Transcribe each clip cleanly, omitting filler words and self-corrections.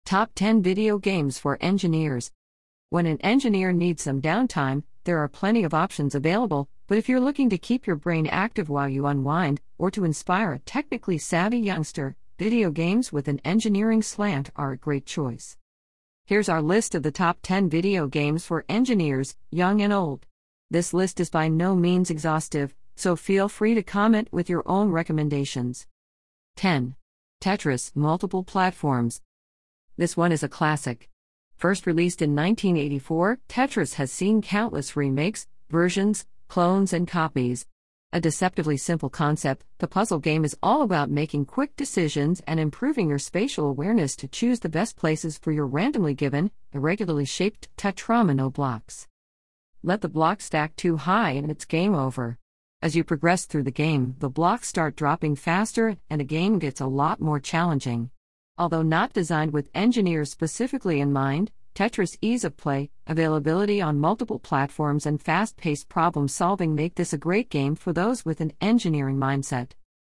Top 10 Video Games for Engineers. When an engineer needs some downtime, there are plenty of options available, but if you're looking to keep your brain active while you unwind, or to inspire a technically savvy youngster, video games with an engineering slant are a great choice. Here's our list of the top 10 video games for engineers, young and old. This list is by no means exhaustive, so feel free to comment with your own recommendations. 10. Tetris, multiple platforms. This one is a classic. First released in 1984, Tetris has seen countless remakes, versions, clones, and copies. A deceptively simple concept, the puzzle game is all about making quick decisions and improving your spatial awareness to choose the best places for your randomly given, irregularly shaped tetramino blocks. Let the block stack too high and it's game over. As you progress through the game, the blocks start dropping faster and the game gets a lot more challenging. Although not designed with engineers specifically in mind, Tetris' ease of play, availability on multiple platforms, and fast-paced problem-solving make this a great game for those with an engineering mindset.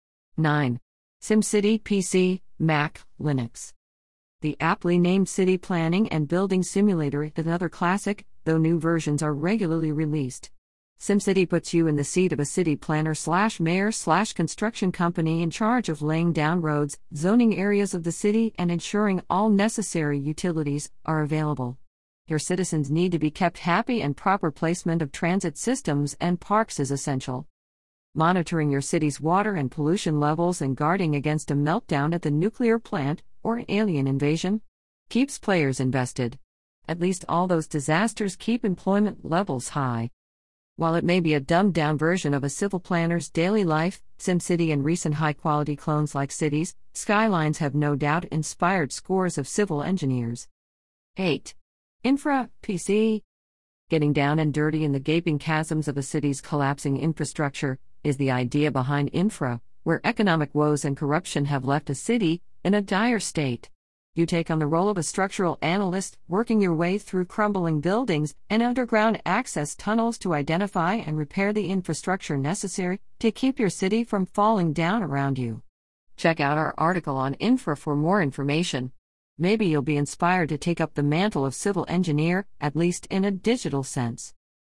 9. SimCity PC, Mac, Linux. The aptly named city planning and building simulator is another classic, though new versions are regularly released. SimCity puts you in the seat of a city planner/mayor/construction company in charge of laying down roads, zoning areas of the city, and ensuring all necessary utilities are available. Your citizens need to be kept happy, and proper placement of transit systems and parks is essential. Monitoring your city's water and pollution levels and guarding against a meltdown at the nuclear plant or an alien invasion keeps players invested. At least all those disasters keep employment levels high. While it may be a dumbed-down version of a civil planner's daily life, SimCity and recent high-quality clones like Cities Skylines have no doubt inspired scores of civil engineers. 8. Infra PC. Getting down and dirty in the gaping chasms of a city's collapsing infrastructure is the idea behind Infra, where economic woes and corruption have left a city in a dire state. You take on the role of a structural analyst, working your way through crumbling buildings and underground access tunnels to identify and repair the infrastructure necessary to keep your city from falling down around you. Check out our article on Infra for more information. Maybe you'll be inspired to take up the mantle of civil engineer, at least in a digital sense.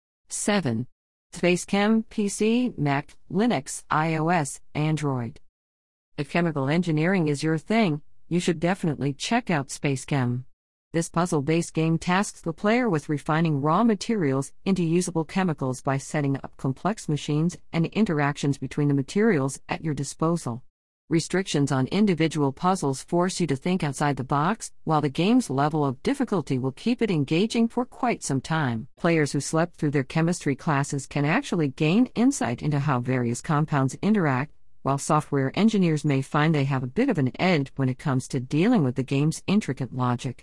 7. SpaceChem PC, Mac, Linux, iOS, Android. If chemical engineering is your thing, you should definitely check out SpaceChem. This puzzle-based game tasks the player with refining raw materials into usable chemicals by setting up complex machines and interactions between the materials at your disposal. Restrictions on individual puzzles force you to think outside the box, while the game's level of difficulty will keep it engaging for quite some time. Players who slept through their chemistry classes can actually gain insight into how various compounds interact, while software engineers may find they have a bit of an edge when it comes to dealing with the game's intricate logic.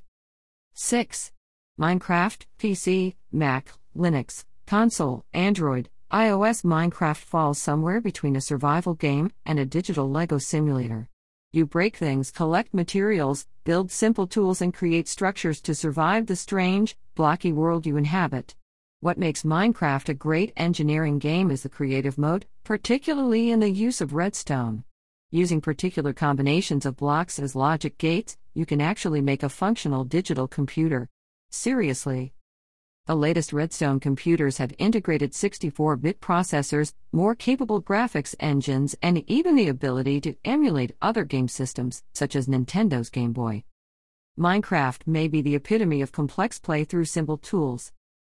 6. Minecraft, PC, Mac, Linux, console, Android, iOS. Minecraft falls somewhere between a survival game and a digital Lego simulator. You break things, collect materials, build simple tools, and create structures to survive the strange, blocky world you inhabit. What makes Minecraft a great engineering game is the creative mode, particularly in the use of redstone. Using particular combinations of blocks as logic gates, you can actually make a functional digital computer. Seriously. The latest redstone computers have integrated 64-bit processors, more capable graphics engines, and even the ability to emulate other game systems, such as Nintendo's Game Boy. Minecraft may be the epitome of complex play through simple tools.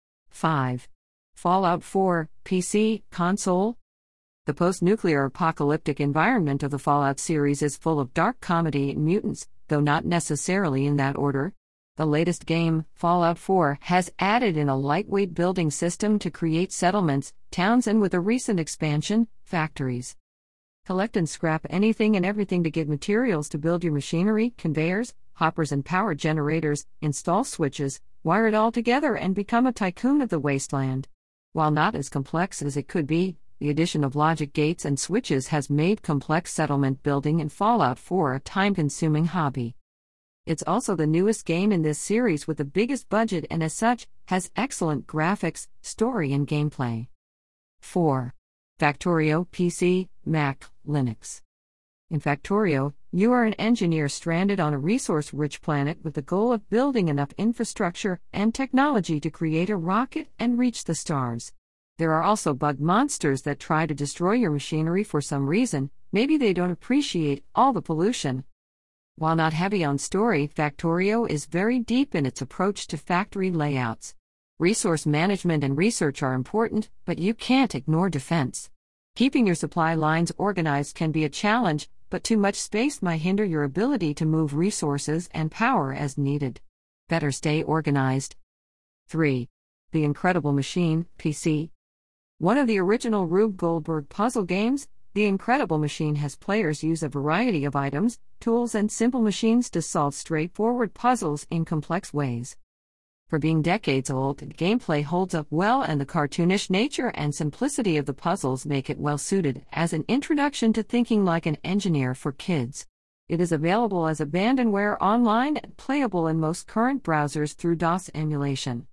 5. Fallout 4, PC, console. The post-nuclear apocalyptic environment of the Fallout series is full of dark comedy and mutants, though not necessarily in that order. The latest game, Fallout 4, has added in a lightweight building system to create settlements, towns, and with a recent expansion, factories. Collect and scrap anything and everything to get materials to build your machinery, conveyors, hoppers, and power generators, install switches, wire it all together, and become a tycoon of the wasteland. While not as complex as it could be, the addition of logic gates and switches has made complex settlement building in Fallout 4 a time-consuming hobby. It's also the newest game in this series with the biggest budget and as such, has excellent graphics, story, and gameplay. 4. Factorio PC, Mac, Linux. In Factorio, you are an engineer stranded on a resource-rich planet with the goal of building enough infrastructure and technology to create a rocket and reach the stars. There are also bug monsters that try to destroy your machinery for some reason. Maybe they don't appreciate all the pollution. While not heavy on story, Factorio is very deep in its approach to factory layouts. Resource management and research are important, but you can't ignore defense. Keeping your supply lines organized can be a challenge, but too much space might hinder your ability to move resources and power as needed. Better stay organized. 3. The Incredible Machine, PC. One of the original Rube Goldberg puzzle games, The Incredible Machine has players use a variety of items, tools and simple machines to solve straightforward puzzles in complex ways. For being decades old, the gameplay holds up well, and the cartoonish nature and simplicity of the puzzles make it well suited as an introduction to thinking like an engineer for kids. It is available as abandonware online and playable in most current browsers through DOS emulation.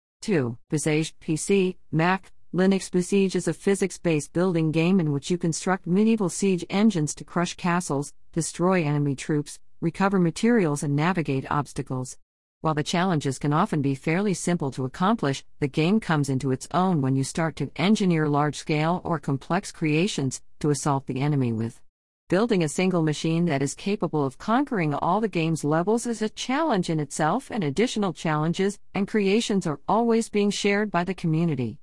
2. Besiege, PC, Mac, Linux. Besiege is a physics-based building game in which you construct medieval siege engines to crush castles, destroy enemy troops, recover materials and navigate obstacles. While the challenges can often be fairly simple to accomplish, the game comes into its own when you start to engineer large-scale or complex creations to assault the enemy with. Building a single machine that is capable of conquering all the game's levels is a challenge in itself, and additional challenges and creations are always being shared by the community.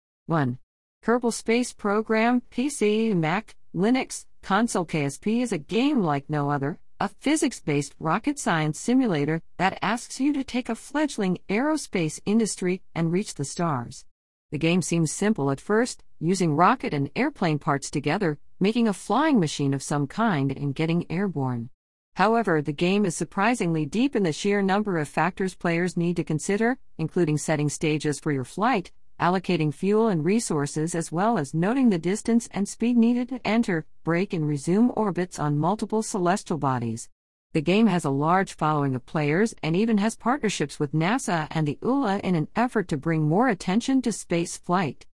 1. Kerbal Space Program, PC, Mac, Linux, Console. KSP is a game like no other. A physics-based rocket science simulator that asks you to take a fledgling aerospace industry and reach the stars. The game seems simple at first, using rocket and airplane parts together, making a flying machine of some kind and getting airborne. However, the game is surprisingly deep in the sheer number of factors players need to consider, including setting stages for your flight, allocating fuel and resources, as well as noting the distance and speed needed to enter, brake and resume orbits on multiple celestial bodies. The game has a large following of players and even has partnerships with NASA and the ULA in an effort to bring more attention to space flight.